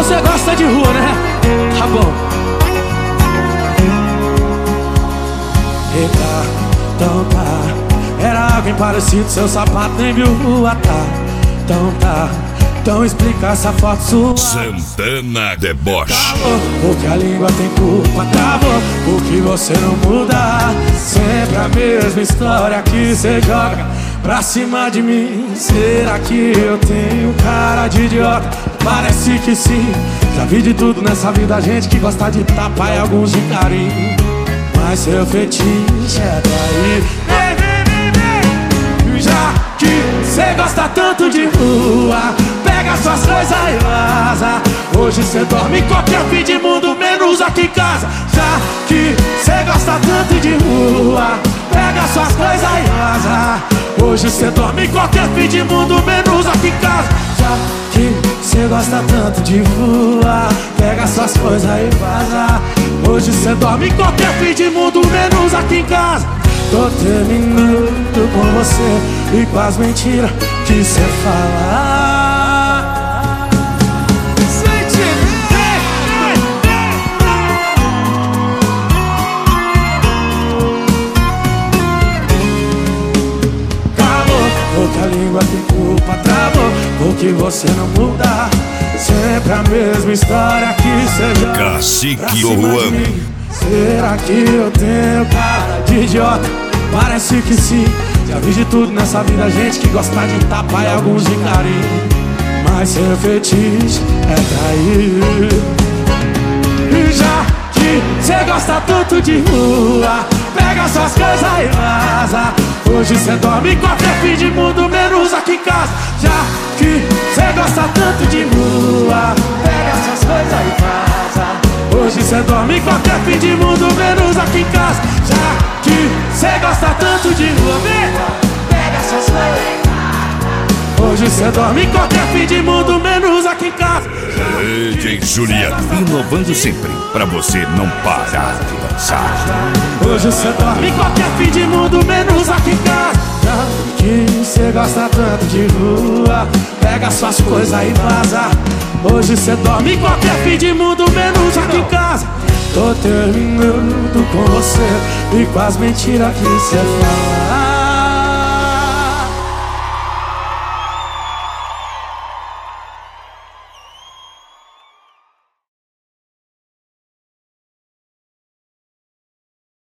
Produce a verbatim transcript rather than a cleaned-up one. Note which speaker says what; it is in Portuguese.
Speaker 1: você gosta de rua, né? Tá bom. Eita, então tá. Era alguém parecido, seu sapato nem viu rua, tá. Então tá. Então explica essa foto sua.
Speaker 2: Santana Deboche.
Speaker 1: Porque a língua tem culpa, travou. Porque você não muda. Sempre a mesma história que cê joga pra cima de mim. Será que eu tenho cara de idiota? Parece que sim. Já vi de tudo nessa vida, gente que gosta de tapa e alguns de carinho. Mas seu fetiche é trair. Vem, vem, vem, vem. Já que cê gosta tanto de rua, pega suas coisas e vaza. Hoje cê dorme em qualquer fim de mundo, menos aqui em casa. Já que cê gosta tanto de rua, pega suas coisas e vaza. Hoje cê dorme em qualquer fim de mundo, menos aqui em casa. Já que cê gosta tanto de rua, pega suas coisas e vaza. Hoje cê dorme em qualquer fim de mundo, menos aqui em casa. Tô terminando com você e com as mentiras que cê fala. Porque a língua tem culpa, travou. Porque você não muda. Sempre a mesma história que seja.
Speaker 2: Cacique Oruan.
Speaker 1: Será que eu tenho cara de idiota? Parece que sim. Já vi de tudo nessa vida, gente que gosta de tapa e alguns de carinho. Mas seu fetiche é trair. E já que cê gosta tanto de rua, pega suas coisas e vaza. Hoje cê dorme em qualquer fim de mundo, menos aqui em casa. Já que cê gosta tanto de rua, pega suas coisas e vaza. Hoje cê dorme em qualquer fim de mundo, menos aqui em casa. Já que cê gosta tanto de rua, pega suas coisas e vaza. Hoje cê dorme em qualquer fim de mundo, menos aqui em casa.
Speaker 2: D J Juliano, inovando sempre, pra você não parar de dançar.
Speaker 1: Hoje cê dorme em qualquer fim de mundo, menos aqui em casa. Já que cê gosta tanto de rua, pega suas coisas e vaza. Hoje cê dorme em qualquer fim de mundo, menos aqui em casa. Tô terminando com você e com as mentiras que cê fala.